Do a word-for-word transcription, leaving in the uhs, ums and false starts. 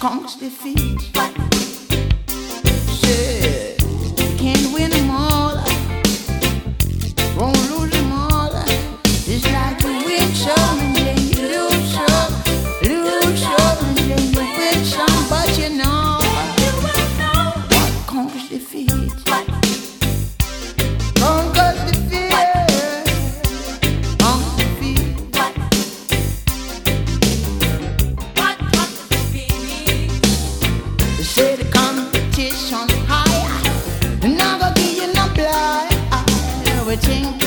conquers defeat. Said, can't win them all, won't lose them all. It's like you win some and then you lose some, lose some and then you win some, but you know what conquers defeat. Conquers defeat. Conquers defeat. They say the competition higher, and I'm gonna give you no blind. We think